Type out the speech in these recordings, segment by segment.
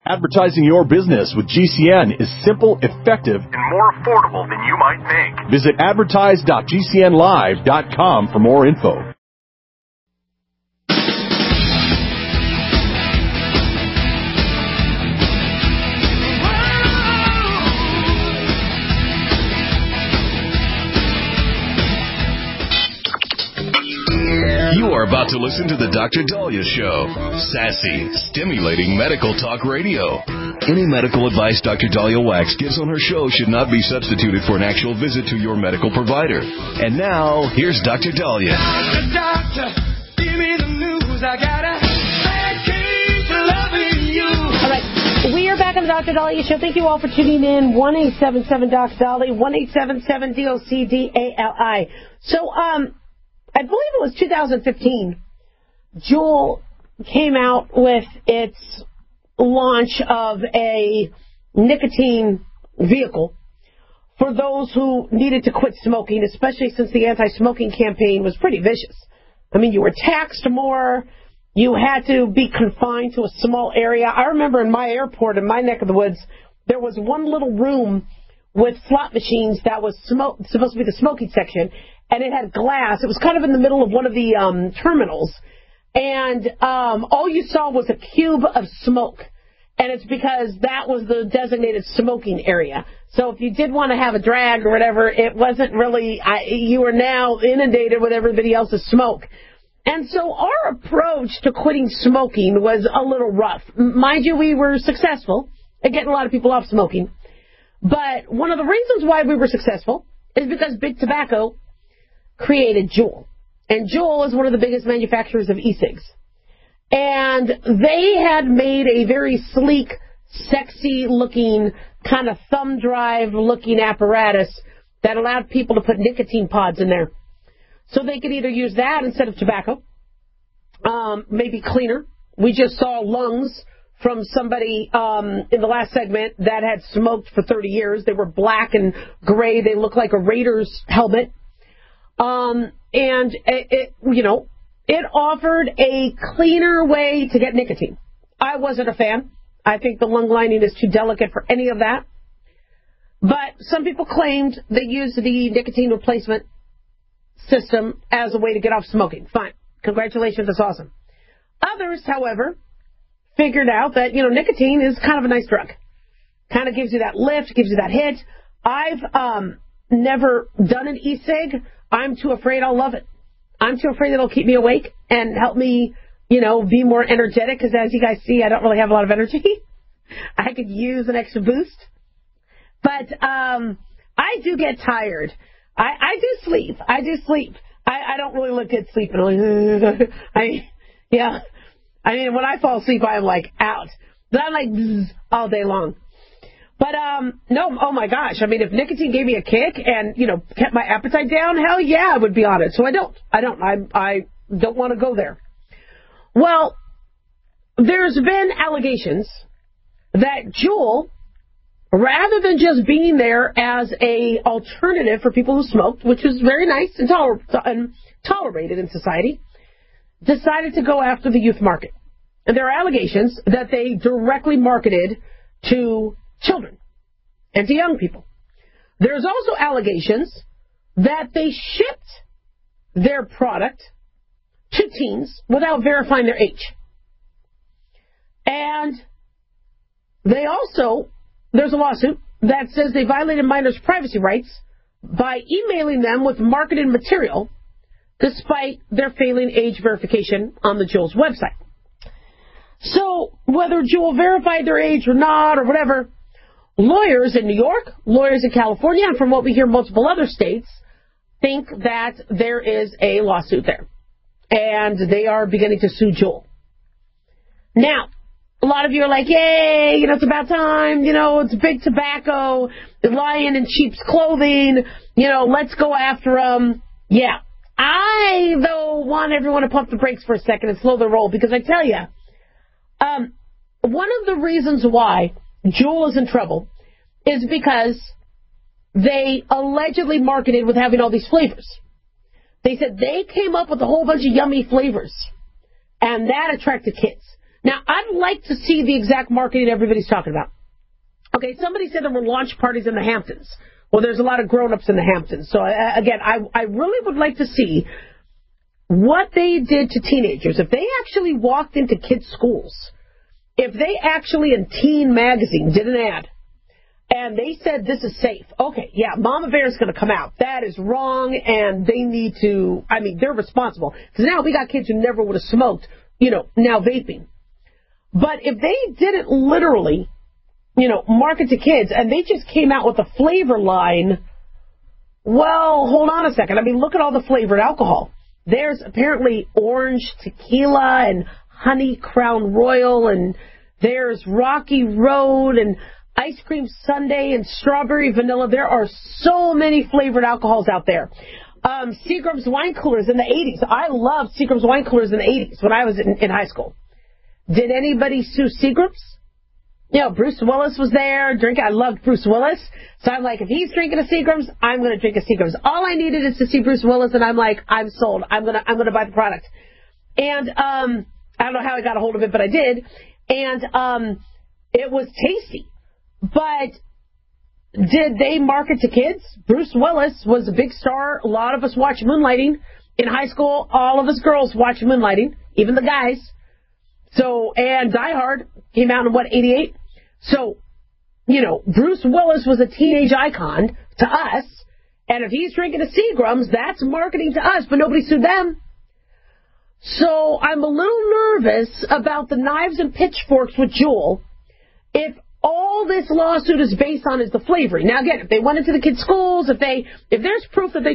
Advertising your business with GCN is simple, effective, and more affordable than you might think. Visit advertise.gcnlive.com for more info. You are about to listen to the Dr. Daliah Show. Sassy, stimulating medical talk radio. Any medical advice Dr. Daliah Wax gives on her show should not be substituted for an actual visit to your medical provider. And now, here's Dr. Daliah. Doctor, give me the news. I got a bad case of loving you. All right. We are back on the Dr. Daliah Show. Thank you all for tuning in. 1-877-DOC-DALI, 1-877-DOC-DALI. So, I believe it was 2015, Juul came out with its launch of a nicotine vehicle for those who needed to quit smoking, especially since the anti-smoking campaign was pretty vicious. I mean, you were taxed more. You had to be confined to a small area. I remember in my airport, in my neck of the woods, there was one little room with slot machines that was supposed to be the smoking section, and it had glass. It was kind of in the middle of one of the terminals, and all you saw was a cube of smoke, and it's because that was the designated smoking area. So if you did want to have a drag or whatever, it wasn't really, you were now inundated with everybody else's smoke. And so our approach to quitting smoking was a little rough. Mind you, we were successful at getting a lot of people off smoking. But one of the reasons why we were successful is because Big Tobacco created Juul. And Juul is one of the biggest manufacturers of e-cigs. And they had made a very sleek, sexy-looking, kind of thumb drive-looking apparatus that allowed people to put nicotine pods in there. So they could either use that instead of tobacco, maybe cleaner. We just saw lungs from somebody in the last segment that had smoked for 30 years. They were black and gray. They looked like a Raiders helmet. And it offered a cleaner way to get nicotine. I wasn't a fan. I think the lung lining is too delicate for any of that. But some people claimed they used the nicotine replacement system as a way to get off smoking. Fine. Congratulations. That's awesome. Others, however, figured out that, nicotine is kind of a nice drug. Kind of gives you that lift, gives you that hit. I've never done an e-cig. I'm too afraid I'll love it. I'm too afraid it'll keep me awake and help me, be more energetic, because as you guys see, I don't really have a lot of energy. I could use an extra boost. But I do get tired. I do sleep. I don't really look good sleeping. I mean, when I fall asleep, I'm like out. But I'm like all day long. But no, oh my gosh. I mean, if nicotine gave me a kick and, kept my appetite down, hell yeah, I would be on it. So I don't want to go there. Well, there's been allegations that Juul, rather than just being there as a alternative for people who smoked, which is very nice and tolerated in society, decided to go after the youth market. And there are allegations that they directly marketed to children and to young people. There's also allegations that they shipped their product to teens without verifying their age. And there's a lawsuit that says they violated minors' privacy rights by emailing them with marketed material despite their failing age verification on the Juul's website. So whether Juul verified their age or not or whatever, lawyers in New York, lawyers in California, and from what we hear, multiple other states, think that there is a lawsuit there. And they are beginning to sue Juul. Now, a lot of you are like, yay, it's about time, it's Big Tobacco, they're lying in sheep's clothing, let's go after them. Yeah. I, though, want everyone to pump the brakes for a second and slow the roll, because I tell you, one of the reasons why Juul is in trouble is because they allegedly marketed with having all these flavors. They said they came up with a whole bunch of yummy flavors, and that attracted kids. Now, I'd like to see the exact marketing everybody's talking about. Okay, somebody said there were launch parties in the Hamptons. Well, there's a lot of grown-ups in the Hamptons. So, again, I really would like to see what they did to teenagers. If they actually walked into kids' schools, if they actually in Teen Magazine did an ad, and they said this is safe. Okay, yeah, Mama Bear's going to come out. That is wrong, and they need to, they're responsible. Because now we got kids who never would have smoked, now vaping. But if they didn't literally, market to kids, and they just came out with a flavor line, well, hold on a second. Look at all the flavored alcohol. There's apparently orange tequila and honey Crown Royal, and there's Rocky Road and ice cream sundae and strawberry vanilla. There are so many flavored alcohols out there. Seagram's wine coolers in the 80s. I loved Seagram's wine coolers in the 80s when I was in high school. Did anybody sue Seagram's? Bruce Willis was there drinking. I loved Bruce Willis. So I'm like, if he's drinking a Seagram's, I'm going to drink a Seagram's. All I needed is to see Bruce Willis, and I'm like, I'm sold. I'm going to buy the product. And I don't know how I got a hold of it, but I did. And it was tasty. But did they market to kids? Bruce Willis was a big star. A lot of us watched Moonlighting. In high school, all of us girls watched Moonlighting, even the guys. So, and Die Hard came out in, 88? So, Bruce Willis was a teenage icon to us. And if he's drinking a Seagram's, that's marketing to us, but nobody sued them. So I'm a little nervous about the knives and pitchforks with Juul. If all this lawsuit is based on is the flavoring. Now, again, if they went into the kids' schools, if there's proof that they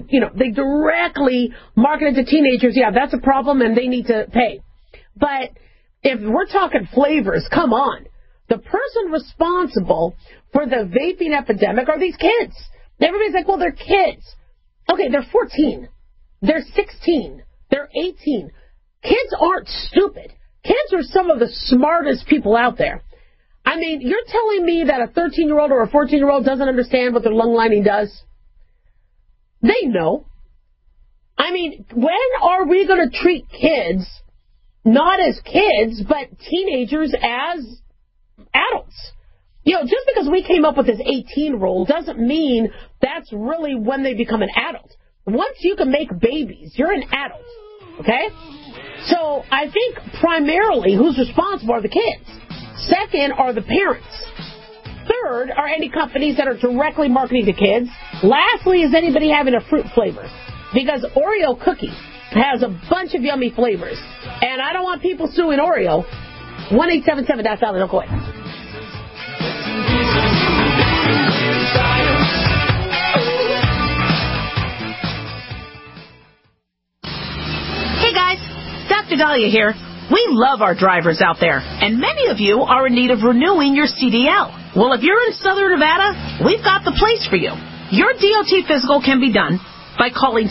directly marketed to teenagers, yeah, that's a problem and they need to pay. But if we're talking flavors, come on. The person responsible for the vaping epidemic are these kids. Everybody's like, well, they're kids. Okay, they're 14. They're 16. They're 18. Kids aren't stupid. Kids are some of the smartest people out there. You're telling me that a 13-year-old or a 14-year-old doesn't understand what their lung lining does? They know. When are we going to treat kids not as kids, but teenagers as adults? Just because we came up with this 18 rule doesn't mean that's really when they become an adult. Once you can make babies, you're an adult, okay? So I think primarily who's responsible are the kids. Second are the parents. Third are any companies that are directly marketing to kids. Lastly is anybody having a fruit flavor. Because Oreo cookie has a bunch of yummy flavors. And I don't want people suing Oreo. 1-877, that's Dolly. Don't go away. Hey guys, Dr. Dahlia here. We love our drivers out there, and many of you are in need of renewing your CDL. Well, if you're in Southern Nevada, we've got the place for you. Your DOT physical can be done by calling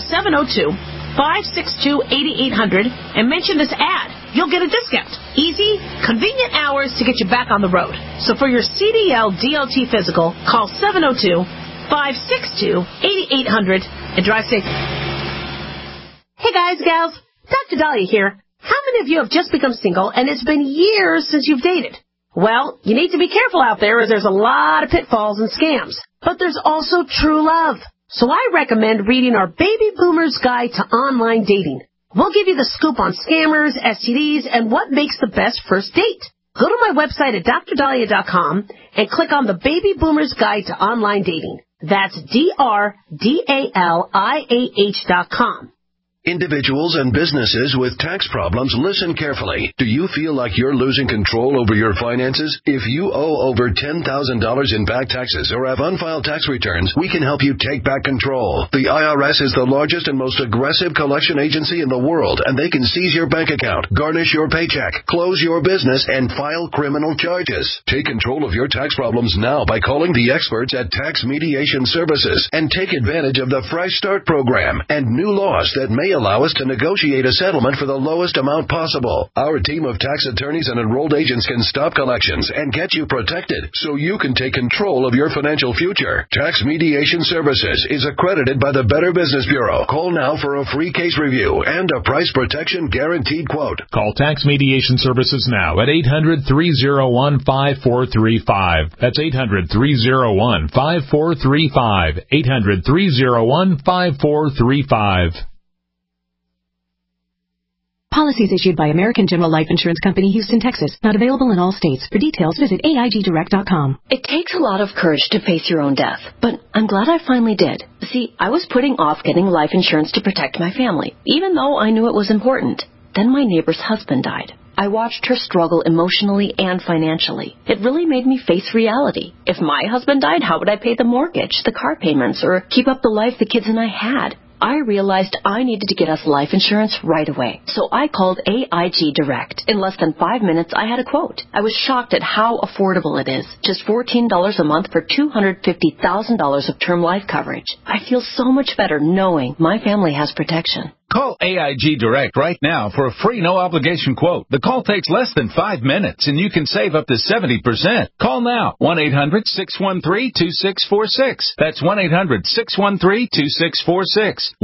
702-562-8800 and mention this ad. You'll get a discount. Easy, convenient hours to get you back on the road. So for your CDL DOT physical, call 702-562-8800 and drive safe. Hey guys, gals, Dr. Dahlia here. How many of you have just become single and it's been years since you've dated? Well, you need to be careful out there as there's a lot of pitfalls and scams. But there's also true love. So I recommend reading our Baby Boomer's Guide to Online Dating. We'll give you the scoop on scammers, STDs, and what makes the best first date. Go to my website at drdahlia.com and click on the Baby Boomer's Guide to Online Dating. That's DRDALIAH.com. Individuals and businesses with tax problems, listen carefully. Do you feel like you're losing control over your finances? If you owe over $10,000 in back taxes or have unfiled tax returns, we can help you take back control. The IRS is the largest and most aggressive collection agency in the world, and they can seize your bank account, garnish your paycheck, close your business, and file criminal charges. Take control of your tax problems now by calling the experts at Tax Mediation Services and take advantage of the Fresh Start program and new laws that may They allow us to negotiate a settlement for the lowest amount possible. Our team of tax attorneys and enrolled agents can stop collections and get you protected so you can take control of your financial future. Tax Mediation Services is accredited by the Better Business Bureau. Call now for a free case review and a price protection guaranteed quote. Call Tax Mediation Services now at 800-301-5435. That's 800-301-5435. 800-301-5435. Policies issued by American General Life Insurance Company, Houston, Texas. Not available in all states. For details, visit AIGdirect.com. It takes a lot of courage to face your own death, but I'm glad I finally did. See, I was putting off getting life insurance to protect my family, even though I knew it was important. Then my neighbor's husband died. I watched her struggle emotionally and financially. It really made me face reality. If my husband died, how would I pay the mortgage, the car payments, or keep up the life the kids and I had? I realized I needed to get us life insurance right away. So I called AIG Direct. In less than 5 minutes, I had a quote. I was shocked at how affordable it is. Just $14 a month for $250,000 of term life coverage. I feel so much better knowing my family has protection. Call AIG Direct right now for a free no-obligation quote. The call takes less than 5 minutes, and you can save up to 70%. Call now, 1-800-613-2646. That's 1-800-613-2646.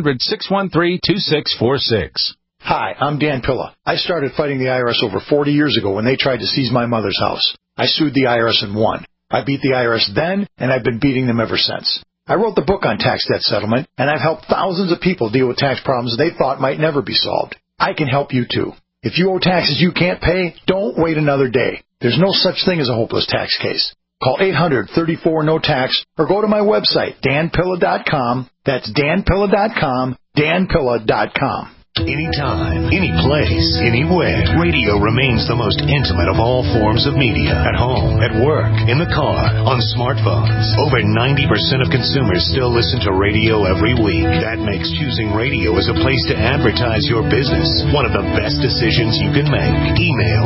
1-800-613-2646. Hi, I'm Dan Pilla. I started fighting the IRS over 40 years ago when they tried to seize my mother's house. I sued the IRS and won. I beat the IRS then, and I've been beating them ever since. I wrote the book on tax debt settlement, and I've helped thousands of people deal with tax problems they thought might never be solved. I can help you, too. If you owe taxes you can't pay, don't wait another day. There's no such thing as a hopeless tax case. Call 800-34-NO-TAX or go to my website, danpilla.com. That's danpilla.com, danpilla.com. Anytime, any place, anywhere, radio remains the most intimate of all forms of media. At home, at work, in the car, on smartphones. Over 90% of consumers still listen to radio every week. That makes choosing radio as a place to advertise your business one of the best decisions you can make. Email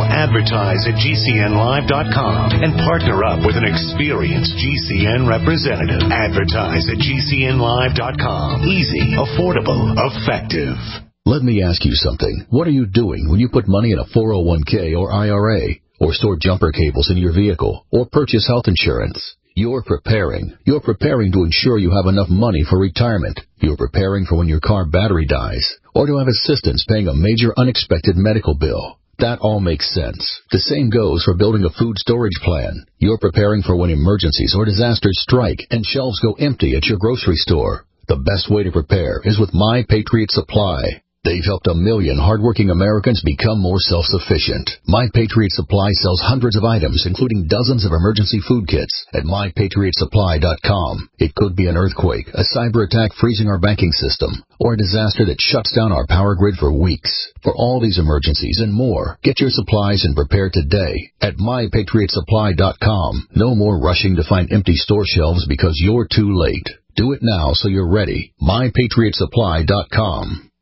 advertise@gcnlive.com and partner up with an experienced GCN representative. Advertise at gcnlive.com. Easy, affordable, effective. Let me ask you something. What are you doing when you put money in a 401k or IRA, or store jumper cables in your vehicle, or purchase health insurance? You're preparing. You're preparing to ensure you have enough money for retirement. You're preparing for when your car battery dies, or to have assistance paying a major unexpected medical bill. That all makes sense. The same goes for building a food storage plan. You're preparing for when emergencies or disasters strike and shelves go empty at your grocery store. The best way to prepare is with My Patriot Supply. They've helped 1 million hardworking Americans become more self-sufficient. My Patriot Supply sells hundreds of items, including dozens of emergency food kits at MyPatriotSupply.com. It could be an earthquake, a cyber attack freezing our banking system, or a disaster that shuts down our power grid for weeks. For all these emergencies and more, get your supplies and prepare today at MyPatriotSupply.com. No more rushing to find empty store shelves because you're too late. Do it now so you're ready. MyPatriotSupply.com.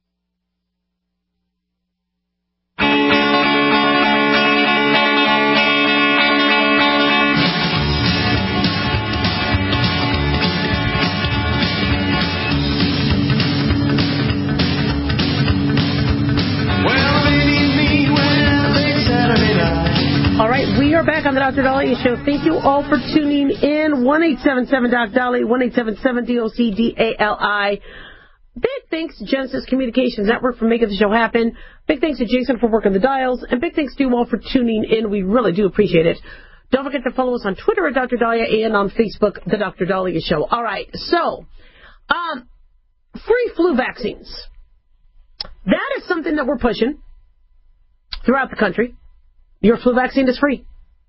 All right, we are back on the Dr. Dahlia Show. Thank you all for tuning in. 1-877-DOC-DALI, 1-877-DOC-DALI. Big thanks to Genesis Communications Network for making the show happen. Big thanks to Jason for working the dials. And big thanks to you all for tuning in. We really do appreciate it. Don't forget to follow us on Twitter at Dr. Dahlia and on Facebook, The Dr. Dahlia Show. All right, so, free flu vaccines. That is something that we're pushing throughout the country. Your flu vaccine is free.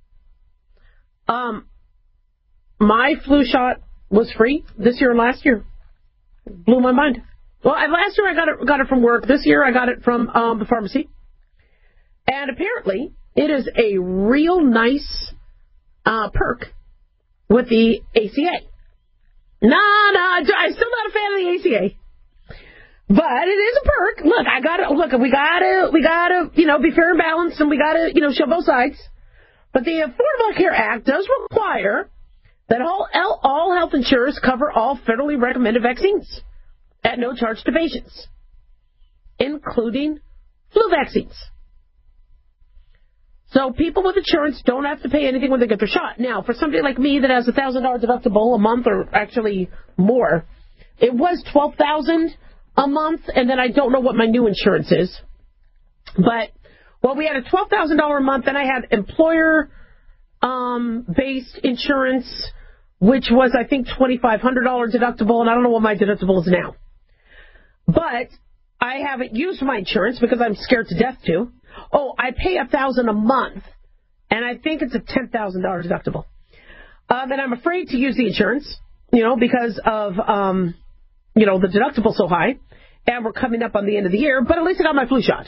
My flu shot was free this year and last year. Blew my mind. Well, last year I got it from work. This year I got it from the pharmacy. And apparently it is a real nice perk with the ACA. I'm still not a fan of the ACA. But it is a perk. Look, we gotta, be fair and balanced, and we gotta, show both sides. But the Affordable Care Act does require that all health insurers cover all federally recommended vaccines at no charge to patients. including flu vaccines. So people with insurance don't have to pay anything when they get their shot. Now, for somebody like me that has a $1,000 deductible a month, or actually more, it was $12,000 a month, and then I don't know what my new insurance is. But, well, we had a $12,000 a month, and I had employer-based insurance, which was, I think, $2,500 deductible, and I don't know what my deductible is now. But I haven't used my insurance because I'm scared to death to. Oh, I pay $1,000 a month, and I think it's a $10,000 deductible. And I'm afraid to use the insurance, because of, the deductible so high, and we're coming up on the end of the year, but at least I got my flu shot.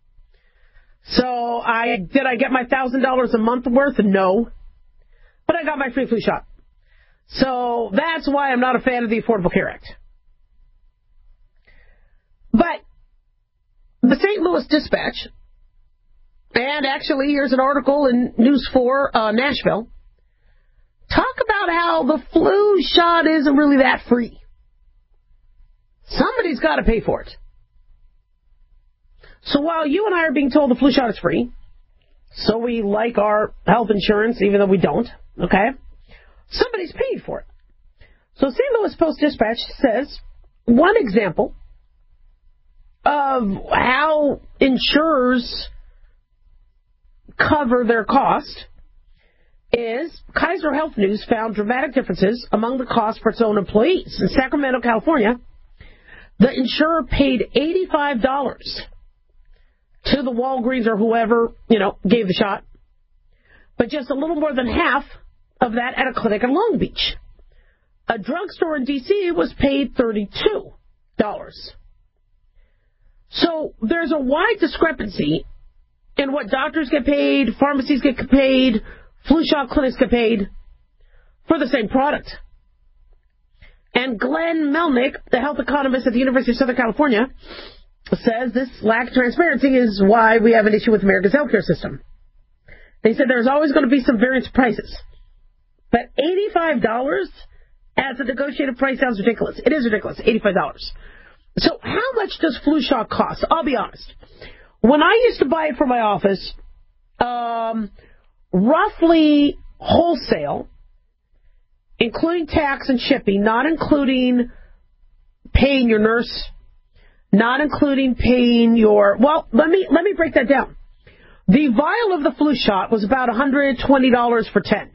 So did I get my $1,000 a month worth? No. But I got my free flu shot. So that's why I'm not a fan of the Affordable Care Act. But the St. Louis Dispatch, and actually here's an article in News 4 Nashville, talk about how the flu shot isn't really that free. Somebody's got to pay for it. So while you and I are being told the flu shot is free, so we like our health insurance even though we don't, okay? Somebody's paying for it. So St. Louis Post-Dispatch says one example of how insurers cover their cost is Kaiser Health News found dramatic differences among the cost for its own employees. In Sacramento, California, the insurer paid $85 to the Walgreens or whoever, gave the shot, but just a little more than half of that at a clinic in Long Beach. A drugstore in D.C. was paid $32. So there's a wide discrepancy in what doctors get paid, pharmacies get paid, flu shot clinics get paid for the same product. And Glenn Melnick, the health economist at the University of Southern California, says this lack of transparency is why we have an issue with America's healthcare system. They said there's always going to be some variance of prices. But $85 as a negotiated price sounds ridiculous. It is ridiculous, $85. So how much does flu shot cost? I'll be honest. When I used to buy it for my office, roughly wholesale, including tax and shipping, not including paying your nurse, not including paying your... Well, let me break that down. The vial of the flu shot was about $120 for 10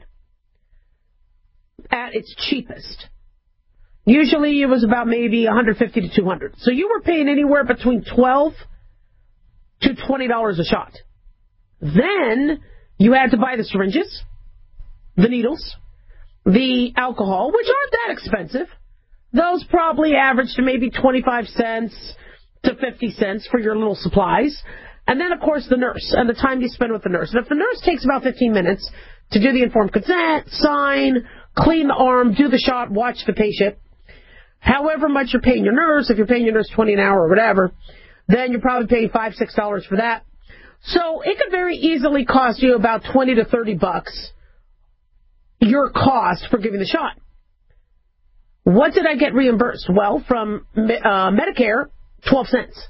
at its cheapest. Usually it was about maybe $150 to $200. So you were paying anywhere between $12 to $20 a shot. Then you had to buy the syringes, the needles, the alcohol, which aren't that expensive. Those probably average to maybe 25 cents to 50 cents for your little supplies. And then, of course, the nurse and the time you spend with the nurse. And if the nurse takes about 15 minutes to do the informed consent, sign, clean the arm, do the shot, watch the patient, however much you're paying your nurse, if you're paying your nurse $20 an hour or whatever, then you're probably paying $5, $6 for that. So it could very easily cost you about $20 to $30 your cost for giving the shot. What did I get reimbursed? Well, from Medicare, 12 cents.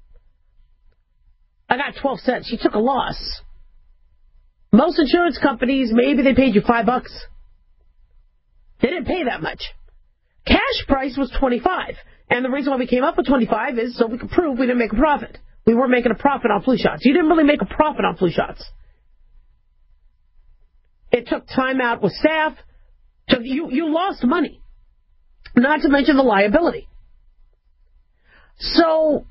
I got 12 cents. You took a loss. Most insurance companies, maybe they paid you $5. They didn't pay that much. Cash price was $25. And the reason why we came up with $25 is so we could prove we didn't make a profit. We weren't making a profit on flu shots. You didn't really make a profit on flu shots. It took time out with staff. You lost money. Not to mention the liability. So,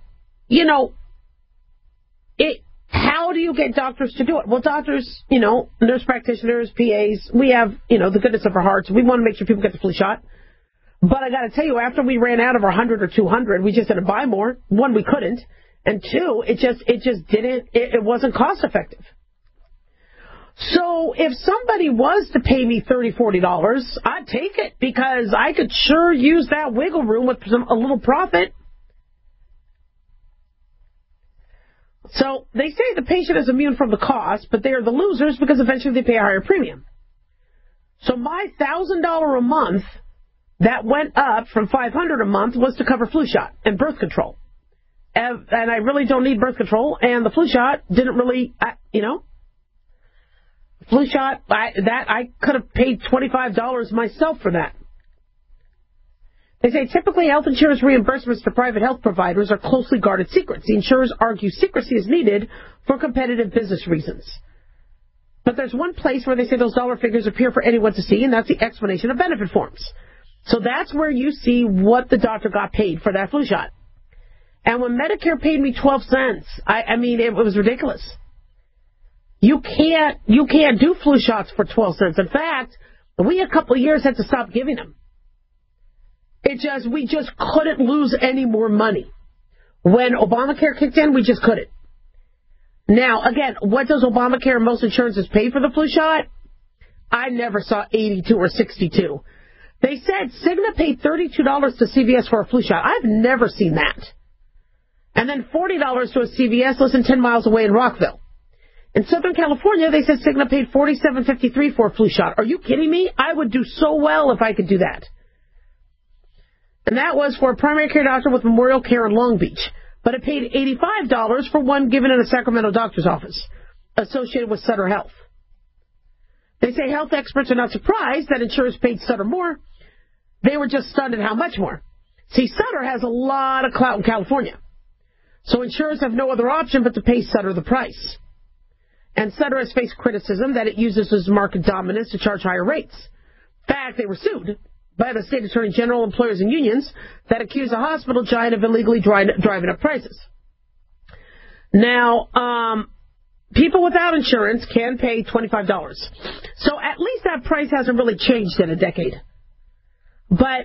how do you get doctors to do it? Well, doctors, nurse practitioners, PAs, we have, the goodness of our hearts. We want to make sure people get the flu shot. But I got to tell you, after we ran out of our 100 or 200, we just didn't buy more. One, we couldn't. And two, it wasn't cost effective. So if somebody was to pay me $30, $40, I'd take it because I could sure use that wiggle room with a little profit. So they say the patient is immune from the cost, but they are the losers because eventually they pay a higher premium. So my $1,000 a month that went up from $500 a month was to cover flu shot and birth control. and I really don't need birth control, and the flu shot didn't really, flu shot, I could have paid $25 myself for that. They say typically health insurance reimbursements to private health providers are closely guarded secrets. The insurers argue secrecy is needed for competitive business reasons. But there's one place where they say those dollar figures appear for anyone to see, and that's the explanation of benefit forms. So that's where you see what the doctor got paid for that flu shot. And when Medicare paid me 12 cents, I mean, it was ridiculous. You can't do flu shots for 12 cents. In fact, we a couple of years had to stop giving them. We just couldn't lose any more money. When Obamacare kicked in, we just couldn't. Now, again, what does Obamacare and most insurances pay for the flu shot? I never saw 82 or 62. They said Cigna paid $32 to CVS for a flu shot. I've never seen that. And then $40 to a CVS less than 10 miles away in Rockville. In Southern California, they said Cigna paid $47.53 for a flu shot. Are you kidding me? I would do so well if I could do that. And that was for a primary care doctor with Memorial Care in Long Beach. But it paid $85 for one given in a Sacramento doctor's office associated with Sutter Health. They say health experts are not surprised that insurers paid Sutter more. They were just stunned at how much more. See, Sutter has a lot of clout in California. So insurers have no other option but to pay Sutter the price. And Sutter has faced criticism that it uses its market dominance to charge higher rates. In fact, they were sued by the state attorney general, employers, and unions that accuse a hospital giant of illegally driving up prices. Now, people without insurance can pay $25. So at least that price hasn't really changed in a decade. But,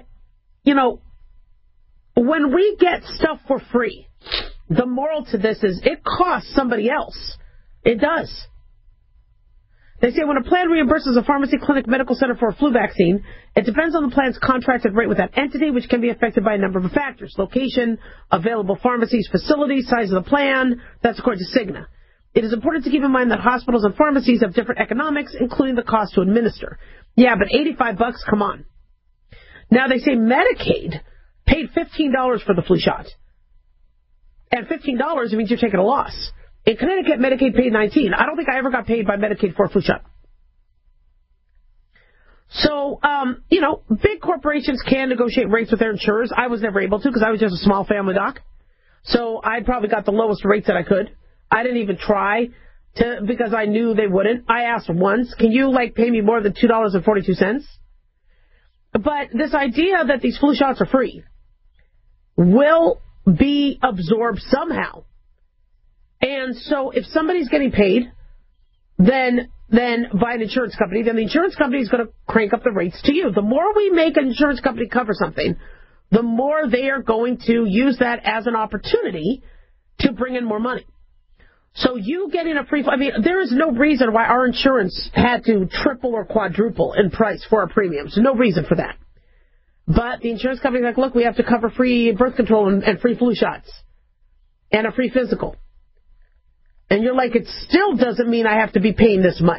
when we get stuff for free, the moral to this is it costs somebody else. It does. They say when a plan reimburses a pharmacy, clinic, medical center for a flu vaccine, it depends on the plan's contracted rate with that entity, which can be affected by a number of factors: location, available pharmacies, facilities, size of the plan. That's according to Cigna. It is important to keep in mind that hospitals and pharmacies have different economics, including the cost to administer. Yeah, but $85, come on. Now they say Medicaid paid $15 for the flu shot. And $15 means you're taking a loss. In Connecticut, Medicaid paid $19. I don't think I ever got paid by Medicaid for a flu shot. So, big corporations can negotiate rates with their insurers. I was never able to because I was just a small family doc. So I probably got the lowest rates that I could. I didn't even try because I knew they wouldn't. I asked once, can you pay me more than $2.42? But this idea that these flu shots are free will be absorbed somehow. And so if somebody's getting paid, then by an insurance company, then the insurance company is going to crank up the rates to you. The more we make an insurance company cover something, the more they are going to use that as an opportunity to bring in more money. So you getting a free, there is no reason why our insurance had to triple or quadruple in price for our premiums. No reason for that. But the insurance company's like, look, we have to cover free birth control and free flu shots and a free physical. And you're like, it still doesn't mean I have to be paying this much.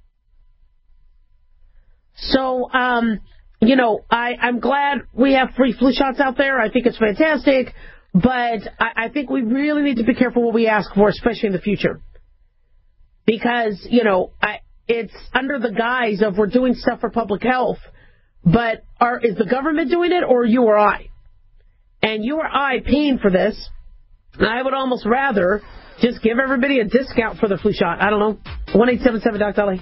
So, I'm glad we have free flu shots out there. I think it's fantastic. But I think we really need to be careful what we ask for, especially in the future. Because, it's under the guise of we're doing stuff for public health. But is the government doing it or you or I? And you or I paying for this, I would almost rather just give everybody a discount for the flu shot. I don't know. 1-877-DOC-DOLLY.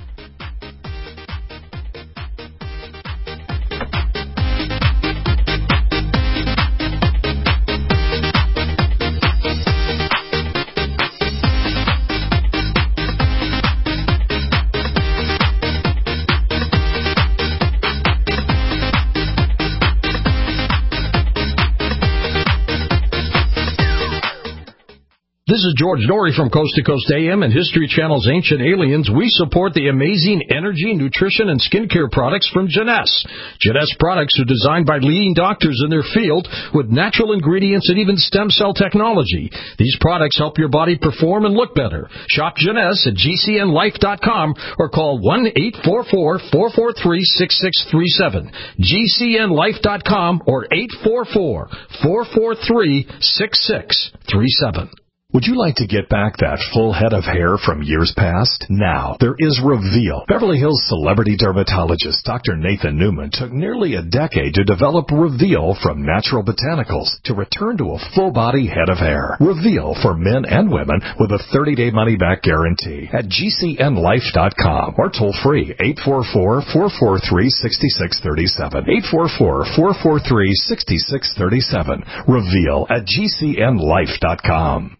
This is George Norrie from Coast to Coast AM and History Channel's Ancient Aliens. We support the amazing energy, nutrition, and skincare products from Jeunesse. Jeunesse products are designed by leading doctors in their field with natural ingredients and even stem cell technology. These products help your body perform and look better. Shop Jeunesse at GCNlife.com or call 1-844-443-6637. GCNlife.com or 844-443-6637. Would you like to get back that full head of hair from years past? Now, there is Reveal. Beverly Hills celebrity dermatologist Dr. Nathan Newman took nearly a decade to develop Reveal from natural botanicals to return to a full-body head of hair. Reveal for men and women with a 30-day money-back guarantee at GCNlife.com or toll-free 844-443-6637. 844-443-6637. Reveal at GCNlife.com.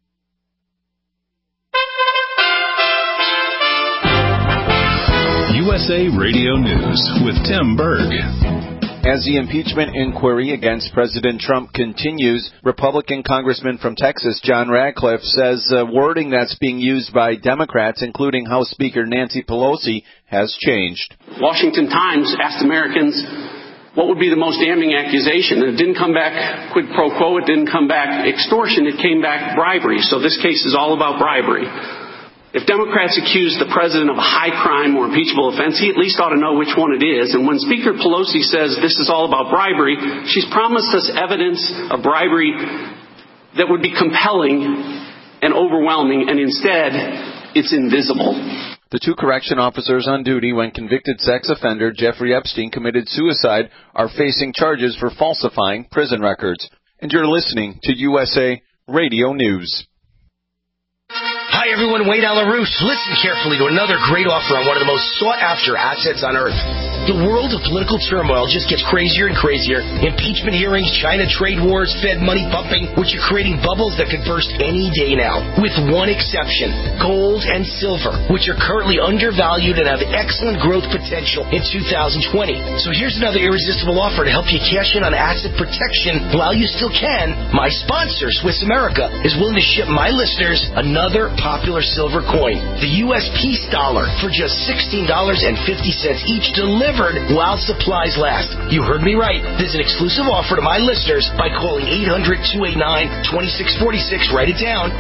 USA Radio News with Tim Berg. As the impeachment inquiry against President Trump continues, Republican Congressman from Texas, John Ratcliffe, says wording that's being used by Democrats, including House Speaker Nancy Pelosi, has changed. Washington Times asked Americans what would be the most damning accusation. And it didn't come back quid pro quo. It didn't come back extortion. It came back bribery. So this case is all about bribery. If Democrats accuse the president of a high crime or impeachable offense, he at least ought to know which one it is. And when Speaker Pelosi says this is all about bribery, she's promised us evidence of bribery that would be compelling and overwhelming, and instead, it's invisible. The two correction officers on duty when convicted sex offender Jeffrey Epstein committed suicide are facing charges for falsifying prison records. And you're listening to USA Radio News. Hi everyone, Wade Alarouche. Listen carefully to another great offer on one of the most sought-after assets on earth. The world of political turmoil just gets crazier and crazier. Impeachment hearings, China trade wars, Fed money pumping, which are creating bubbles that could burst any day now. With one exception, gold and silver, which are currently undervalued and have excellent growth potential in 2020. So here's another irresistible offer to help you cash in on asset protection while you still can. My sponsor, Swiss America, is willing to ship my listeners another popular silver coin, the U.S. Peace Dollar, for just $16.50 each, delivered while supplies last. You heard me right. There's an exclusive offer to my listeners by calling 800-289-2646. Write it down,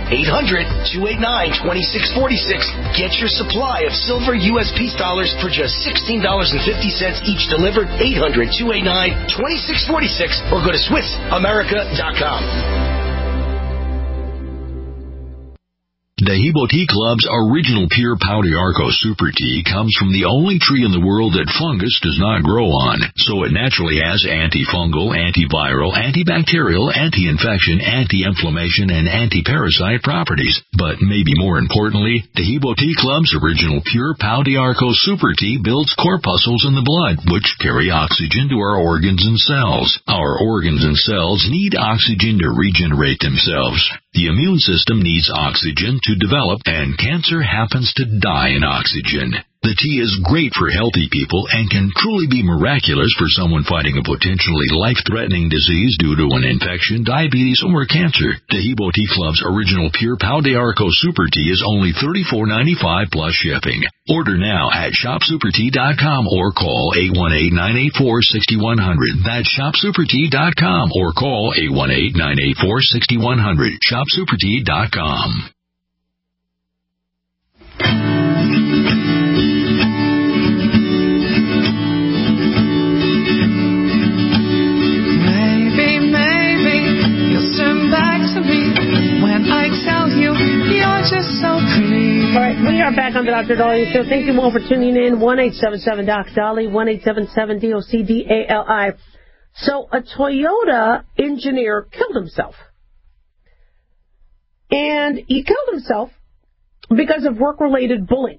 800-289-2646. Get your supply of silver U.S. Peace Dollars for just $16.50 each, delivered, 800-289-2646, or go to SwissAmerica.com. Dahibo Tea Club's original pure Pau d'Arco Super Tea comes from the only tree in the world that fungus does not grow on, so it naturally has antifungal, antiviral, antibacterial, anti-infection, anti-inflammation, and anti-parasite properties. But maybe more importantly, Dahibo Tea Club's original pure Pau d'Arco Super Tea builds corpuscles in the blood, which carry oxygen to our organs and cells. Our organs and cells need oxygen to regenerate themselves. The immune system needs oxygen to develop, and cancer happens to die in oxygen. The tea is great for healthy people and can truly be miraculous for someone fighting a potentially life-threatening disease due to an infection, diabetes, or cancer. Dahibo Tea Club's original pure Pau d'Arco Super Tea is only $34.95 plus shipping. Order now at ShopSuperTea.com or call 818-984-6100. That's ShopSuperTea.com or call 818-984-6100. ShopSuperTea.com. All right, we are back on the Dr. Daliah Show. Thank you all for tuning in. 1-877-DOC-DALI, 1-877-DOC-DALI. So a Toyota engineer killed himself. And he killed himself because of work-related bullying.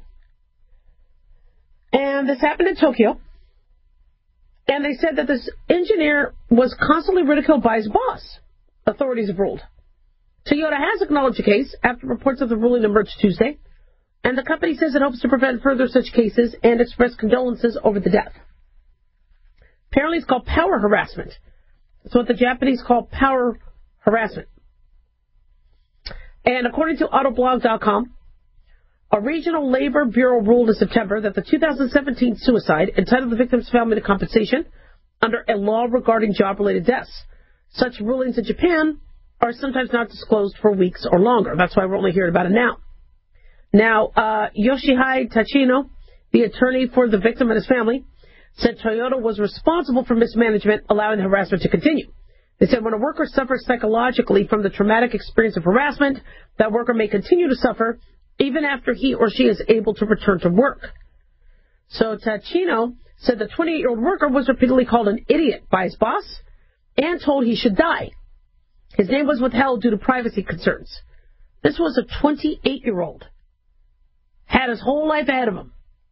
And this happened in Tokyo. And they said that this engineer was constantly ridiculed by his boss, authorities have ruled. Toyota has acknowledged the case after reports of the ruling emerged Tuesday, and the company says it hopes to prevent further such cases and express condolences over the death. Apparently it's called power harassment. It's what the Japanese call power harassment. And according to Autoblog.com, a regional labor bureau ruled in September that the 2017 suicide entitled the victim's family to compensation under a law regarding job-related deaths. Such rulings in Japan are sometimes not disclosed for weeks or longer. That's why we're only hearing about it now. Now, Yoshihide Tachino, the attorney for the victim and his family, said Toyota was responsible for mismanagement, allowing the harassment to continue. They said when a worker suffers psychologically from the traumatic experience of harassment, that worker may continue to suffer even after he or she is able to return to work. So Tachino said the 28-year-old worker was repeatedly called an idiot by his boss and told he should die. His name was withheld due to privacy concerns. This was a 28-year-old. Had his whole life ahead of him.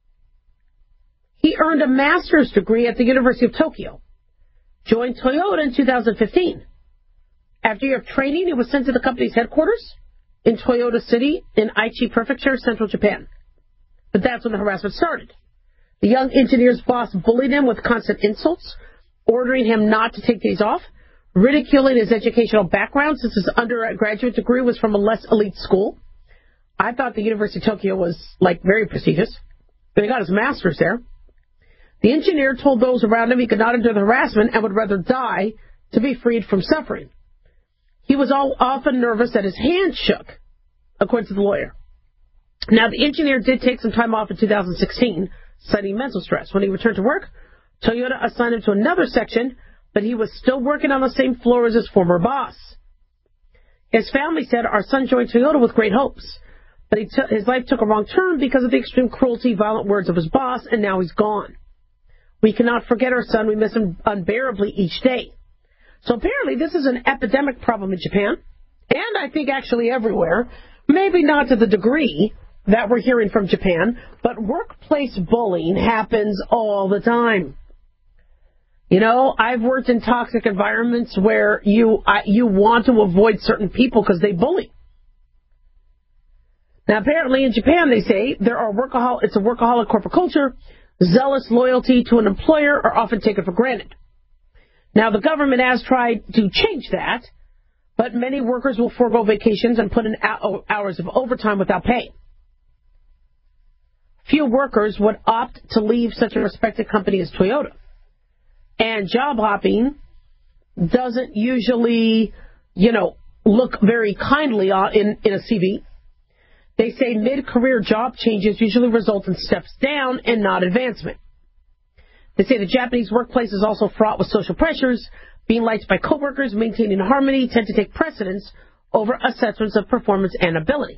He earned a master's degree at the University of Tokyo. Joined Toyota in 2015. After a year of training, he was sent to the company's headquarters in Toyota City in Aichi Prefecture, central Japan. But that's when the harassment started. The young engineer's boss bullied him with constant insults, ordering him not to take days off, ridiculing his educational background since his undergraduate degree was from a less elite school. I thought the University of Tokyo was, very prestigious. But he got his master's there. The engineer told those around him he could not endure the harassment and would rather die to be freed from suffering. He was often nervous that his hand shook, according to the lawyer. Now, the engineer did take some time off in 2016, citing mental stress. When he returned to work, Toyota assigned him to another section, but he was still working on the same floor as his former boss. His family said, our son joined Toyota with great hopes, but his life took a wrong turn because of the extreme cruelty, violent words of his boss, and now he's gone. We cannot forget our son. We miss him unbearably each day. So apparently this is an epidemic problem in Japan, and I think actually everywhere. Maybe not to the degree that we're hearing from Japan, but workplace bullying happens all the time. I've worked in toxic environments where you want to avoid certain people because they bully. Now, apparently in Japan, they say it's a workaholic corporate culture. Zealous loyalty to an employer are often taken for granted. Now, the government has tried to change that, but many workers will forego vacations and put in hours of overtime without pay. Few workers would opt to leave such a respected company as Toyota. And job hopping doesn't usually, look very kindly in a CV. They say mid-career job changes usually result in steps down and not advancement. They say the Japanese workplace is also fraught with social pressures. Being liked by coworkers, maintaining harmony tend to take precedence over assessments of performance and ability.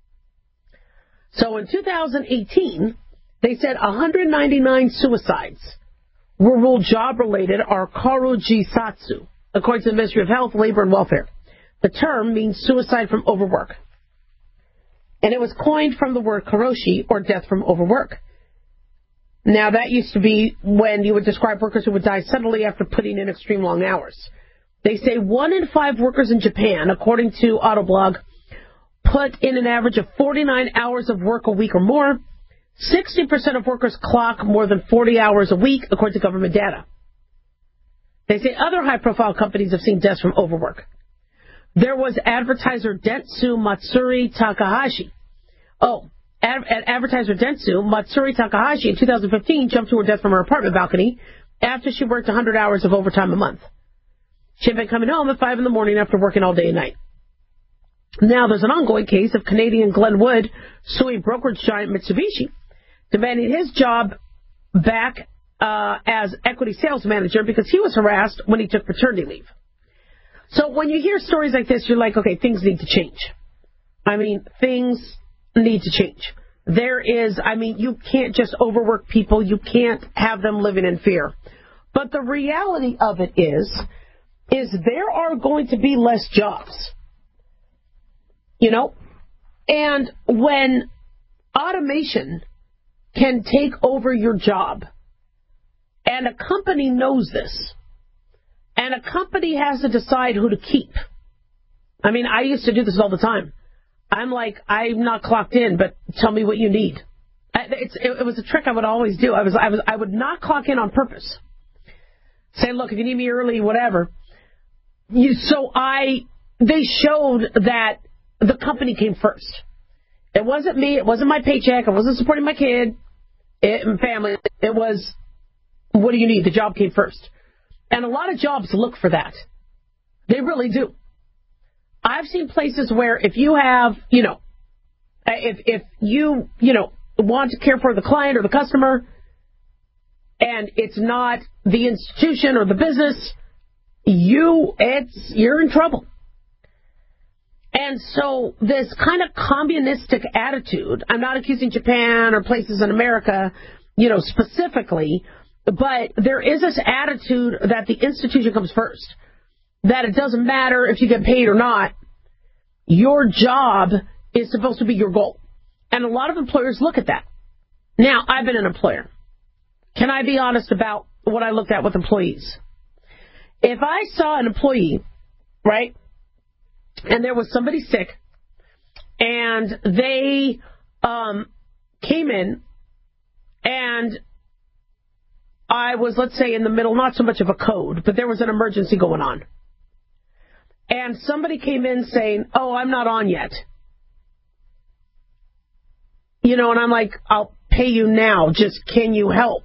So in 2018, they said 199 suicides were ruled job-related or karujisatsu, according to the Ministry of Health, Labor, and Welfare. The term means suicide from overwork. And it was coined from the word karoshi, or death from overwork. Now, that used to be when you would describe workers who would die suddenly after putting in extreme long hours. They say 1 in 5 workers in Japan, according to Autoblog, put in an average of 49 hours of work a week or more. 60% of workers clock more than 40 hours a week, according to government data. They say other high-profile companies have seen deaths from overwork. There was advertiser Dentsu Matsuri Takahashi. At advertiser Dentsu, Matsuri Takahashi in 2015 jumped to her death from her apartment balcony after she worked 100 hours of overtime a month. She had been coming home at 5 in the morning after working all day and night. Now, there's an ongoing case of Canadian Glenwood suing brokerage giant Mitsubishi, demanding his job back as equity sales manager because he was harassed when he took paternity leave. So when you hear stories like this, you're like, okay, things need to change. Things need to change. You can't just overwork people. You can't have them living in fear. But the reality of it is there are going to be less jobs. And when automation can take over your job, and a company knows this, and a company has to decide who to keep. I used to do this all the time. I'm like, I'm not clocked in, but tell me what you need. It was a trick I would always do. I would not clock in on purpose. Say, look, if you need me early, whatever. They showed that the company came first. It wasn't me. It wasn't my paycheck. I wasn't supporting my kid and family. It was, what do you need? The job came first. And a lot of jobs look for that. They really do. I've seen places where if you have, if you want to care for the client or the customer, and it's not the institution or the business, you're in trouble. And so this kind of communistic attitude, I'm not accusing Japan or places in America, specifically, but there is this attitude that the institution comes first, that it doesn't matter if you get paid or not, your job is supposed to be your goal. And a lot of employers look at that. Now, I've been an employer. Can I be honest about what I looked at with employees? If I saw an employee, right, and there was somebody sick, and they came in, and I was, let's say, in the middle, not so much of a code, but there was an emergency going on. And somebody came in saying, oh, I'm not on yet. And I'm like, I'll pay you now, just can you help?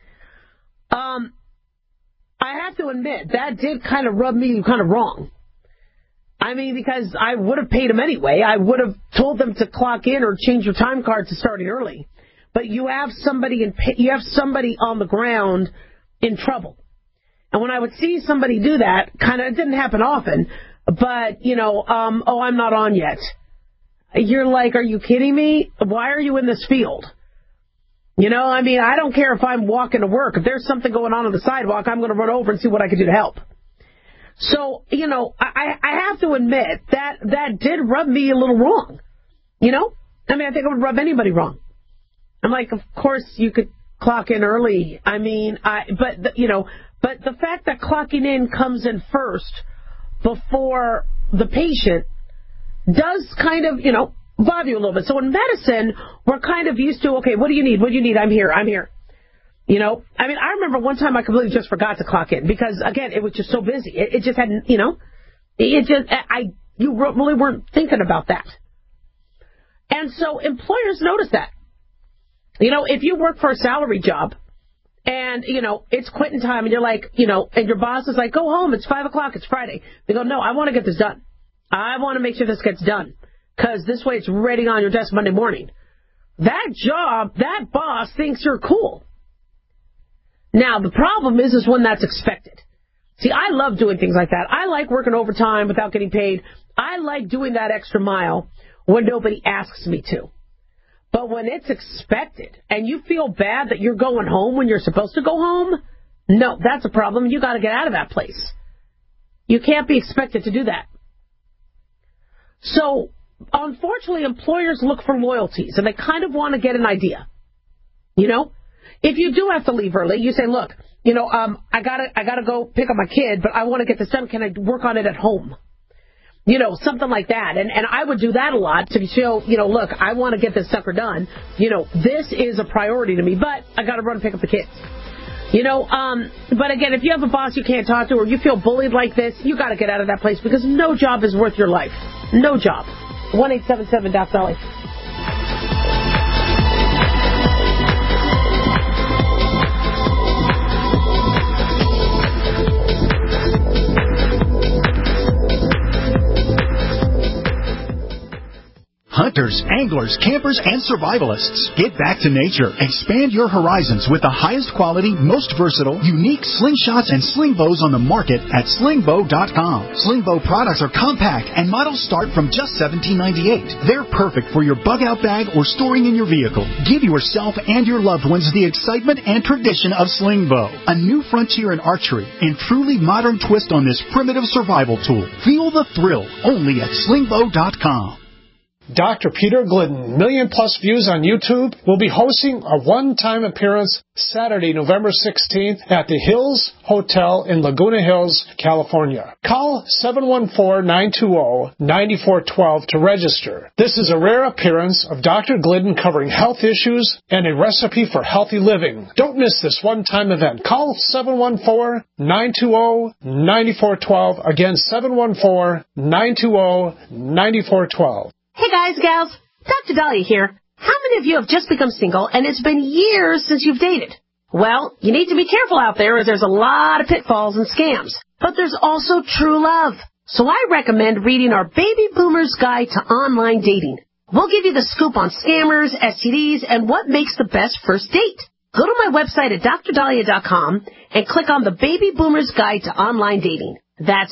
I have to admit, that did kind of rub me kind of wrong. I mean, because I would have paid them anyway. I would have told them to clock in or change your time card to starting early. But you have somebody on the ground in trouble. And when I would see somebody do that, it didn't happen often, but, oh, I'm not on yet. You're like, are you kidding me? Why are you in this field? I don't care if I'm walking to work. If there's something going on the sidewalk, I'm going to run over and see what I can do to help. So, I have to admit that did rub me a little wrong. I think it would rub anybody wrong. I'm like, of course you could clock in early. But the fact that clocking in comes in first before the patient does kind of, bother you a little bit. So in medicine, we're kind of used to, okay, what do you need? What do you need? I'm here. I remember one time I completely just forgot to clock in because, again, it was just so busy. It just hadn't, you really weren't thinking about that. And so employers notice that. If you work for a salary job and, it's quitting time and you're like, and your boss is like, go home, it's 5 o'clock, it's Friday. They go, no, I want to get this done. I want to make sure this gets done because this way it's ready on your desk Monday morning. That job, that boss thinks you're cool. Now, the problem is when that's expected. See, I love doing things like that. I like working overtime without getting paid. I like doing that extra mile when nobody asks me to. But when it's expected and you feel bad that you're going home when you're supposed to go home, no, that's a problem. You got to get out of that place. You can't be expected to do that. So, unfortunately, employers look for loyalties, and they kind of want to get an idea. If you do have to leave early, you say, look, I gotta go pick up my kid, but I want to get this done. Can I work on it at home? Something like that. And I would do that a lot to show, look, I want to get this sucker done. This is a priority to me, but I got to run and pick up the kids. But again, if you have a boss you can't talk to or you feel bullied like this, you got to get out of that place because no job is worth your life. No job. 1-877-DOC-SALLY. Hunters, anglers, campers, and survivalists. Get back to nature. Expand your horizons with the highest quality, most versatile, unique slingshots and sling bows on the market at slingbow.com. Slingbow products are compact and models start from just $17.98. They're perfect for your bug-out bag or storing in your vehicle. Give yourself and your loved ones the excitement and tradition of Slingbow, a new frontier in archery and truly modern twist on this primitive survival tool. Feel the thrill only at slingbow.com. Dr. Peter Glidden, million-plus views on YouTube, will be hosting a one-time appearance Saturday, November 16th at the Hills Hotel in Laguna Hills, California. Call 714-920-9412 to register. This is a rare appearance of Dr. Glidden covering health issues and a recipe for healthy living. Don't miss this one-time event. Call 714-920-9412. Again, 714-920-9412. Hey guys, gals, Dr. Dahlia here. How many of you have just become single and it's been years since you've dated? Well, you need to be careful out there as there's a lot of pitfalls and scams. But there's also true love. So I recommend reading our Baby Boomer's Guide to Online Dating. We'll give you the scoop on scammers, STDs, and what makes the best first date. Go to my website at drdahlia.com and click on the Baby Boomer's Guide to Online Dating. That's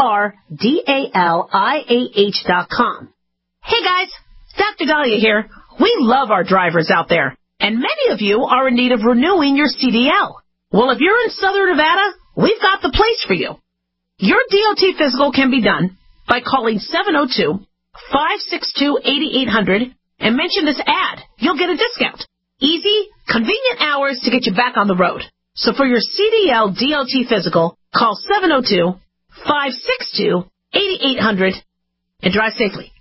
DRDALIAH.com. Hey guys, Dr. Dahlia here. We love our drivers out there, and many of you are in need of renewing your CDL. Well, if you're in Southern Nevada, we've got the place for you. Your DOT physical can be done by calling 702-562-8800 and mention this ad. You'll get a discount. Easy, convenient hours to get you back on the road. So for your CDL DOT physical, call 702-562-8800 and drive safely.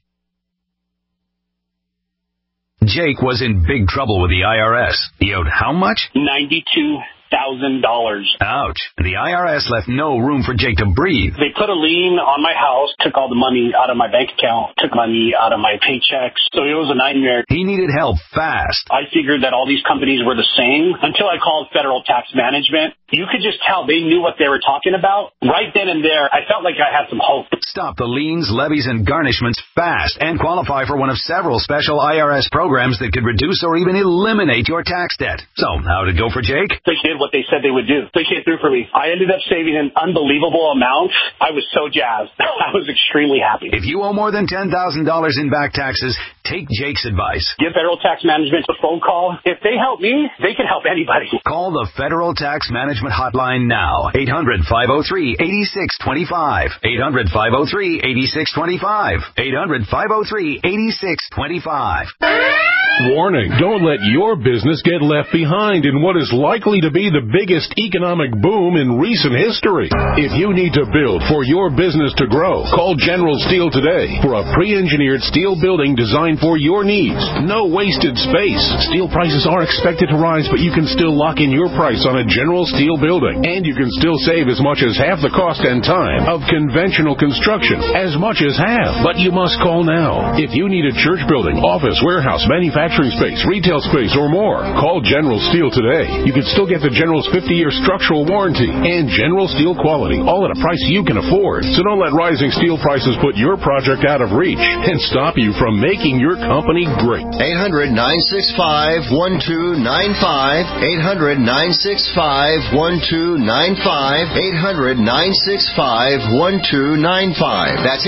Jake was in big trouble with the IRS. He owed how much? $92,000. Ouch. The IRS left no room for Jake to breathe. They put a lien on my house, took all the money out of my bank account, took money out of my paychecks. So it was a nightmare. He needed help fast. I figured that all these companies were the same until I called Federal Tax Management. You could just tell they knew what they were talking about. Right then and there, I felt like I had some hope. Stop the liens, levies, and garnishments fast and qualify for one of several special IRS programs that could reduce or even eliminate your tax debt. So, how did it go for Jake? They did what they said they would do. They came through for me. I ended up saving an unbelievable amount. I was so jazzed. I was extremely happy. If you owe more than $10,000 in back taxes, take Jake's advice. Give Federal Tax Management a phone call. If they help me, they can help anybody. Call the Federal Tax Management Hotline now. 800-503-8625. 800-503-8625. 800-503-8625. Warning, don't let your business get left behind in what is likely to be the biggest economic boom in recent history. If you need to build for your business to grow, call General Steel today for a pre-engineered steel building designed for your needs. No wasted space. Steel prices are expected to rise, but you can still lock in your price on a General Steel building. And you can still save as much as half the cost and time of conventional construction. As much as half. But you must call now. If you need a church building, office, warehouse, manufacturing space, retail space, or more, call General Steel today. You can still get the General's 50-year structural warranty and General Steel quality, all at a price you can afford. So don't let rising steel prices put your project out of reach and stop you from making your company great. 800-965-1295. 800-965-1295. 800-965-1295. That's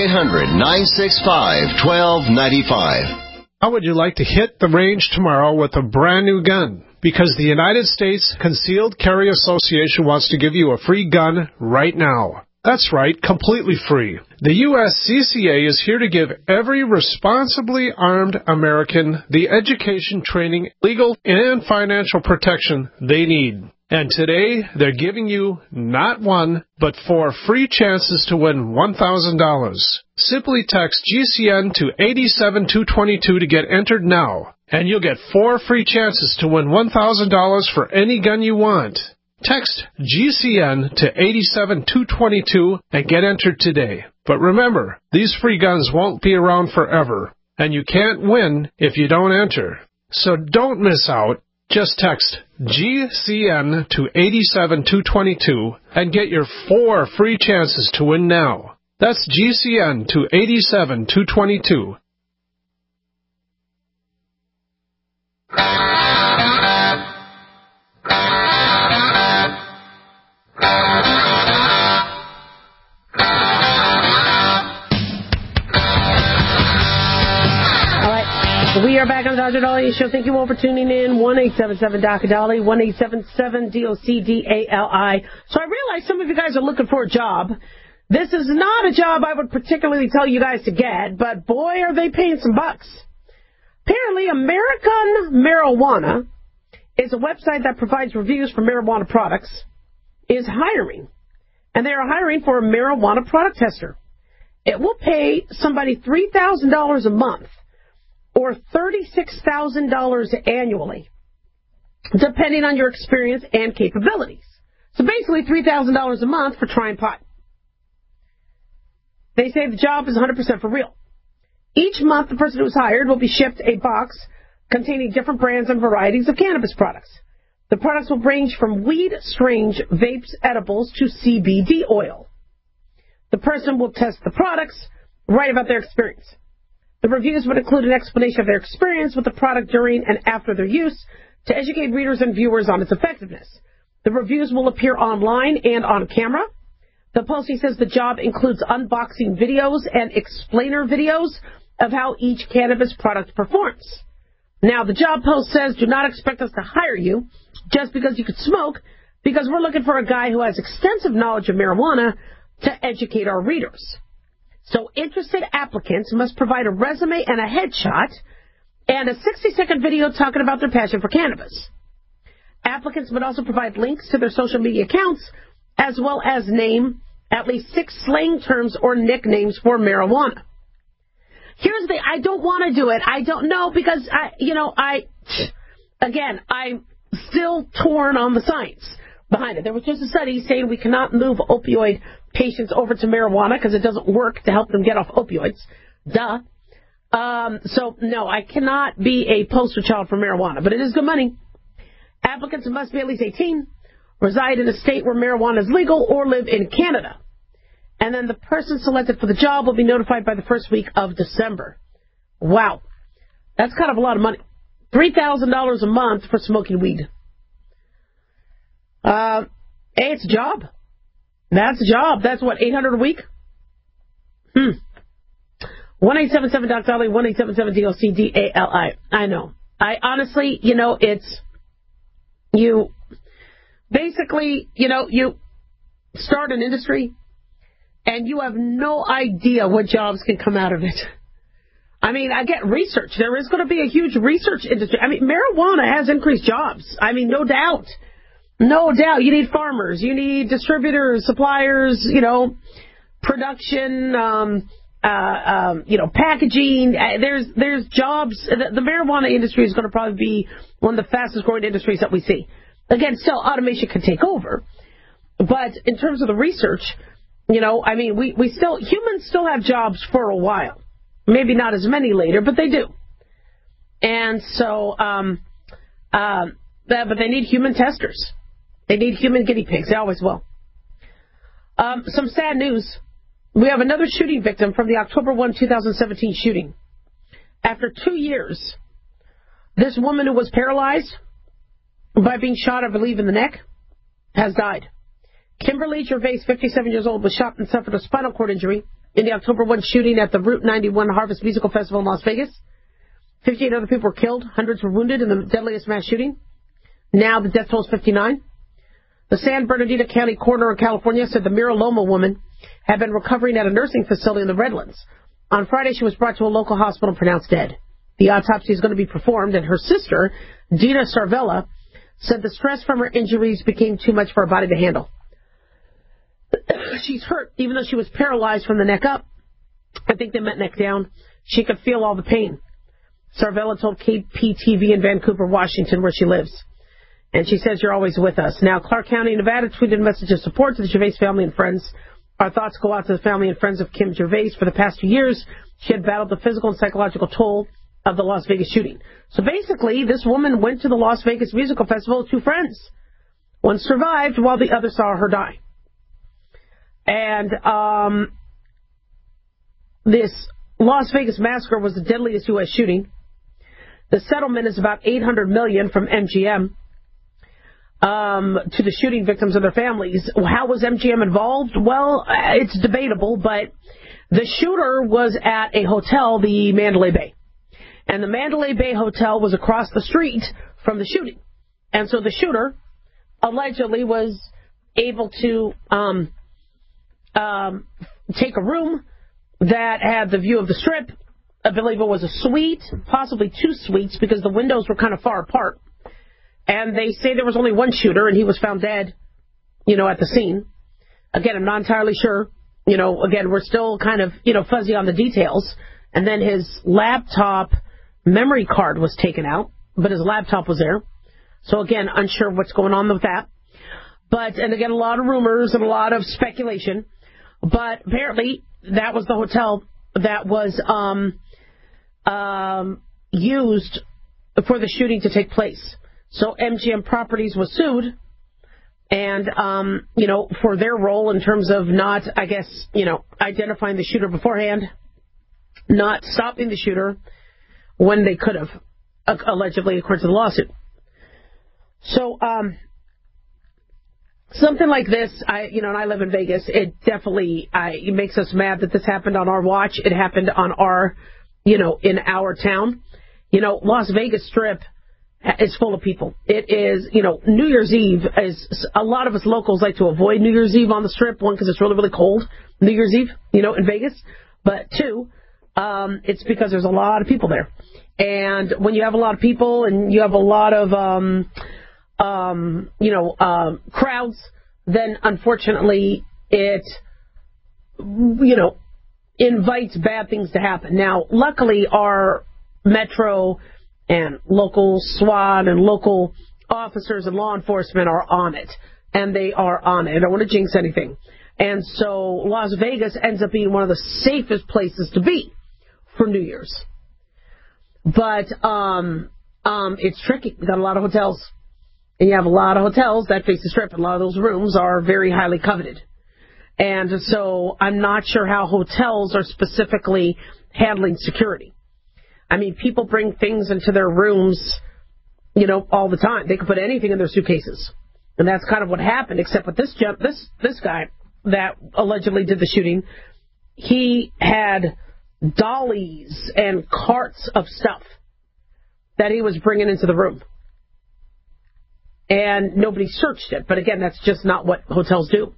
800-965-1295. How would you like to hit the range tomorrow with a brand new gun? Because the United States Concealed Carry Association wants to give you a free gun right now. That's right, completely free. The USCCA is here to give every responsibly armed American the education, training, legal, and financial protection they need. And today, they're giving you not one, but 4 free chances to win $1,000. Simply text GCN to 87222 to get entered now, and you'll get 4 free chances to win $1,000 for any gun you want. Text GCN to 87222 and get entered today. But remember, these free guns won't be around forever, and you can't win if you don't enter. So don't miss out. Just text GCN to 87222 and get your 4 free chances to win now. That's GCN to 87222. We are back on the Dr. Dahlia Show. Thank you all for tuning in. 1-877-DOC-DALI, 1-877-DOC-DALI. So I realize some of you guys are looking for a job. This is not a job I would particularly tell you guys to get, but boy, are they paying some bucks. Apparently, American Marijuana is a website that provides reviews for marijuana products, is hiring. And they are hiring for a marijuana product tester. It will pay somebody $3,000 a month or $36,000 annually, depending on your experience and capabilities. So basically $3,000 a month for trying pot. They say the job is 100% for real. Each month, the person who is hired will be shipped a box containing different brands and varieties of cannabis products. The products will range from weed, strange, vapes, edibles, to CBD oil. The person will test the products, write about their experience. The reviews would include an explanation of their experience with the product during and after their use to educate readers and viewers on its effectiveness. The reviews will appear online and on camera. The posting says the job includes unboxing videos and explainer videos of how each cannabis product performs. Now, the job post says, do not expect us to hire you just because you could smoke, because we're looking for a guy who has extensive knowledge of marijuana to educate our readers. So interested applicants must provide a resume and a headshot and a 60-second video talking about their passion for cannabis. Applicants would also provide links to their social media accounts, as well as name at least 6 slang terms or nicknames for marijuana. Here's the thing. I don't want to do it. I don't know because, I'm still torn on the science behind it. There was just a study saying we cannot move opioid patients over to marijuana because it doesn't work to help them get off opioids. Duh. So, no, I cannot be a poster child for marijuana, but it is good money. Applicants must be at least 18, reside in a state where marijuana is legal, or live in Canada. And then the person selected for the job will be notified by the first week of December. Wow. That's kind of a lot of money. $3,000 a month for smoking weed. Hey, it's a job. That's a job. That's what, $800 a week? 1-877-DOC-DALI, 1-877-DOC-DALI. I know. I honestly, it's, you start an industry and you have no idea what jobs can come out of it. I mean, I get research. There is going to be a huge research industry. I mean, marijuana has increased jobs. I mean, no doubt. No doubt. You need farmers. You need distributors, suppliers, production, packaging. There's jobs. The marijuana industry is going to probably be one of the fastest growing industries that we see. Again, still, automation could take over. But in terms of the research, humans still have jobs for a while. Maybe not as many later, but they do. And so, but they need human testers. They need human guinea pigs. They always will. Some sad news. We have another shooting victim from the October 1, 2017 shooting. After 2 years, this woman who was paralyzed by being shot, I believe, in the neck, has died. Kimberly Gervais, 57 years old, was shot and suffered a spinal cord injury in the October 1 shooting at the Route 91 Harvest Musical Festival in Las Vegas. 58 other people were killed. Hundreds were wounded in the deadliest mass shooting. Now the death toll is 59. The San Bernardino County coroner in California said the Mira Loma woman had been recovering at a nursing facility in the Redlands. On Friday, she was brought to a local hospital and pronounced dead. The autopsy is going to be performed, and her sister, Dina Sarvella, said the stress from her injuries became too much for her body to handle. She's hurt, even though she was paralyzed from the neck up. I think they meant neck down. She could feel all the pain. Sarvella told KPTV in Vancouver, Washington, where she lives. And she says, you're always with us. Now, Clark County, Nevada, tweeted a message of support to the Gervais family and friends. Our thoughts go out to the family and friends of Kim Gervais. For the past 2 years, she had battled the physical and psychological toll of the Las Vegas shooting. So basically, this woman went to the Las Vegas Musical Festival with 2 friends. One survived while the other saw her die. And this Las Vegas massacre was the deadliest U.S. shooting. The settlement is about $800 million from MGM to the shooting victims and their families. How was MGM involved? Well, it's debatable, but the shooter was at a hotel, the Mandalay Bay. And the Mandalay Bay Hotel was across the street from the shooting. And so the shooter allegedly was able to take a room that had the view of the Strip. I believe it was a suite, possibly 2 suites, because the windows were kind of far apart. And they say there was only one shooter, and he was found dead, at the scene. Again, I'm not entirely sure. Again, we're still kind of, fuzzy on the details. And then his laptop memory card was taken out, but his laptop was there. So again, unsure what's going on with that. And again, a lot of rumors and a lot of speculation. But apparently, that was the hotel that was used for the shooting to take place. So MGM Properties was sued, and, for their role in terms of not, identifying the shooter beforehand, not stopping the shooter when they could have, allegedly, according to the lawsuit. So, something like this, and I live in Vegas, it definitely, it makes us mad that this happened on our watch. It happened on our, in our town. Las Vegas Strip is full of people. It is, New Year's Eve is, a lot of us locals like to avoid New Year's Eve on the Strip. 1, because it's really, really cold, New Year's Eve, in Vegas. But 2, it's because there's a lot of people there. And when you have a lot of people and you have a lot of, crowds, then unfortunately it, invites bad things to happen. Now, luckily our Metro and local SWAT and local officers and law enforcement are on it. And they are on it. I don't want to jinx anything. And so Las Vegas ends up being one of the safest places to be for New Year's. But it's tricky. We've got a lot of hotels. And you have a lot of hotels that face the Strip. A lot of those rooms are very highly coveted. And so I'm not sure how hotels are specifically handling security. I mean, people bring things into their rooms, all the time. They can put anything in their suitcases. And that's kind of what happened, except with this guy that allegedly did the shooting. He had dollies and carts of stuff that he was bringing into the room. And nobody searched it. But again, that's just not what hotels do.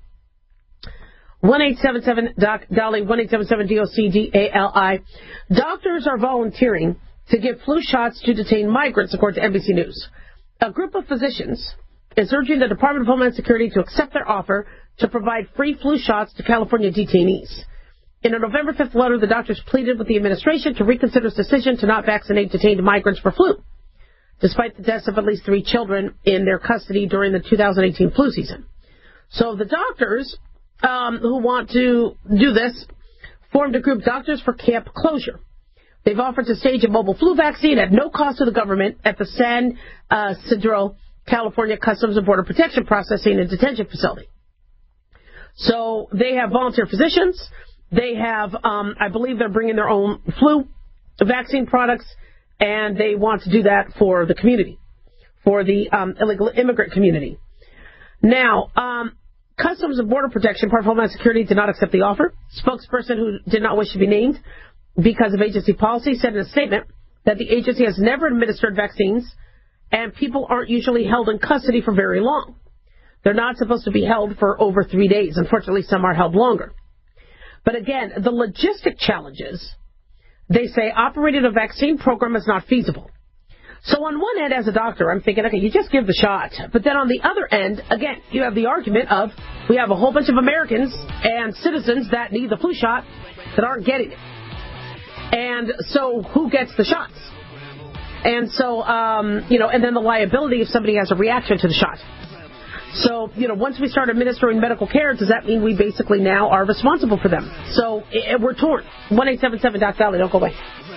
1-877-DOC-DALI, 1-877-DOC-DALI. Doctors are volunteering to give flu shots to detained migrants, according to NBC News. A group of physicians is urging the Department of Homeland Security to accept their offer to provide free flu shots to California detainees. In a November 5th letter, the doctors pleaded with the administration to reconsider its decision to not vaccinate detained migrants for flu, despite the deaths of at least 3 children in their custody during the 2018 flu season. So the doctors who want to do this formed a group, Doctors for Camp Closure. They've offered to stage a mobile flu vaccine at no cost to the government at the San Ysidro, California Customs and Border Protection Processing and Detention Facility. So they have volunteer physicians. They have, I believe they're bringing their own flu vaccine products, and they want to do that for the community, for the illegal immigrant community. Now, Customs and Border Protection, part of Homeland Security, did not accept the offer. Spokesperson who did not wish to be named because of agency policy said in a statement that the agency has never administered vaccines and people aren't usually held in custody for very long. They're not supposed to be held for over 3 days. Unfortunately, some are held longer. But again, the logistic challenges, they say operating a vaccine program is not feasible. So on one end, as a doctor, I'm thinking, okay, you just give the shot. But then on the other end, again, you have the argument of we have a whole bunch of Americans and citizens that need the flu shot that aren't getting it. And so who gets the shots? And so, and then the liability if somebody has a reaction to the shot. So, once we start administering medical care, does that mean we basically now are responsible for them? So we're torn. 1-877-DOC-DALI. Don't go away.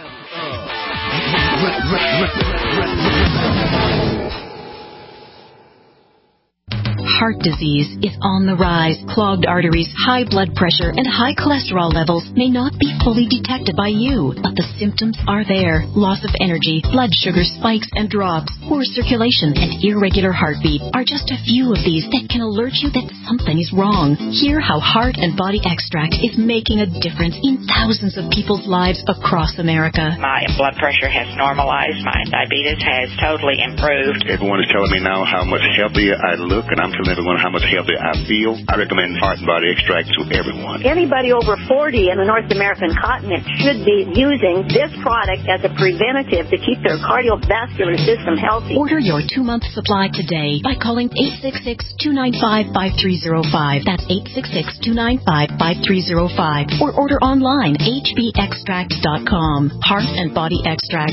Heart disease is on the rise. Clogged arteries, high blood pressure, and high cholesterol levels may not be fully detected by you, but the symptoms are there. Loss of energy, blood sugar spikes and drops, poor circulation, and irregular heartbeat are just a few of these that can alert you that something is wrong. Hear how Heart and Body Extract is making a difference in thousands of people's lives across America. My blood pressure has normalized. My diabetes has totally improved. Everyone is telling me now how much healthier I look, and I'm feeling compliment everyone how much healthier I feel. I recommend Heart and Body Extract to everyone. Anybody over 40 in the North American continent should be using this product as a preventative to keep their cardiovascular system healthy. Order your 2-month supply today by calling 866-295-5305. That's 866-295-5305. Or order online, hbextract.com. Heart and Body Extract,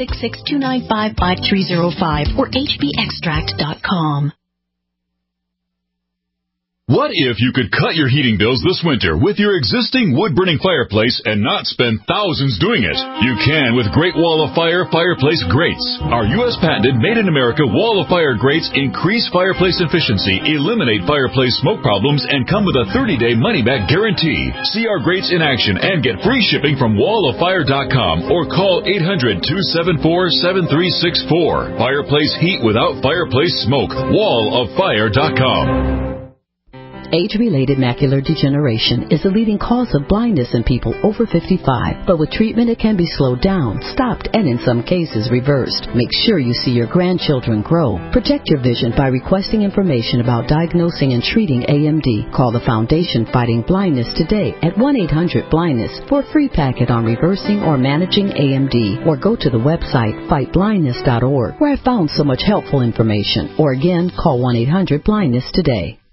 866-295-5305 or hbextract.com. What if you could cut your heating bills this winter with your existing wood-burning fireplace and not spend thousands doing it? You can with Great Wall of Fire fireplace grates. Our U.S. patented made-in-America Wall of Fire grates increase fireplace efficiency, eliminate fireplace smoke problems, and come with a 30-day money-back guarantee. See our grates in action and get free shipping from walloffire.com or call 800-274-7364. Fireplace heat without fireplace smoke. walloffire.com. Age-related macular degeneration is the leading cause of blindness in people over 55. But with treatment, it can be slowed down, stopped, and in some cases reversed. Make sure you see your grandchildren grow. Protect your vision by requesting information about diagnosing and treating AMD. Call the Foundation Fighting Blindness today at 1-800-BLINDNESS for a free packet on reversing or managing AMD. Or go to the website fightblindness.org, where I found so much helpful information. Or again, call 1-800-BLINDNESS today.